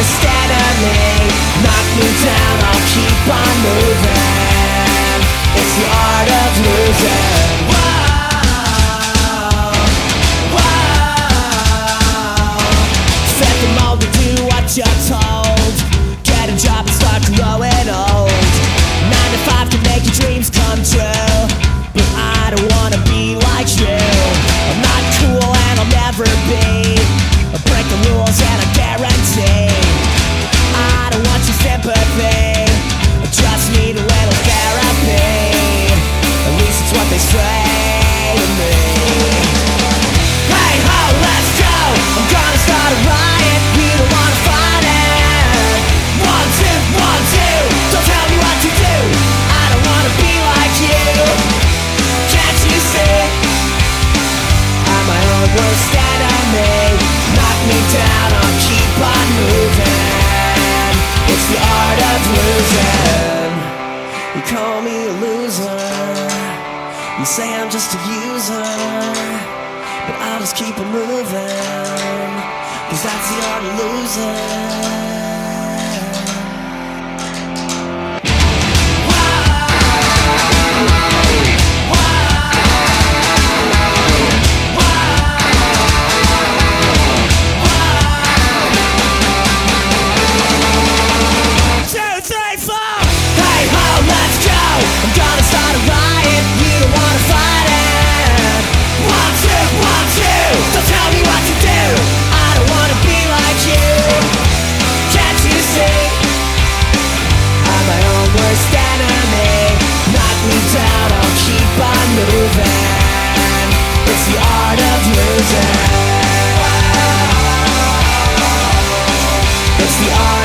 worst enemy. Knock me down, I'll keep on moving. It's the art of losing. Whoa, whoa. Set the mold to do what you're told. Get a job and start growing old. 9 to 5 can make your dreams come true, but I don't wanna be like you. I'm not cool and I'll never be. I break the rules and I guarantee I don't want your sympathy. I just need a little therapy. At least it's what they say to me. Hey ho, let's go. I'm gonna start a riot. You don't wanna fight it. 1, 2, 1, 2. Don't tell me what to do. I don't wanna be like you. Can't you see? I'm my own worst enemy. Knock me down, I'll keep on moving. It's the art of losing. You call me a loser. You say I'm just a user, but I'll just keep on moving, 'cause that's the art of losing. I'm gonna start a riot, you don't wanna fight it. 1, 2, 1, 2. Don't tell me what to do. I don't wanna be like you. Can't you see? I'm my own worst enemy. Knock me down, I'll keep on moving. It's the art of losing. It's the art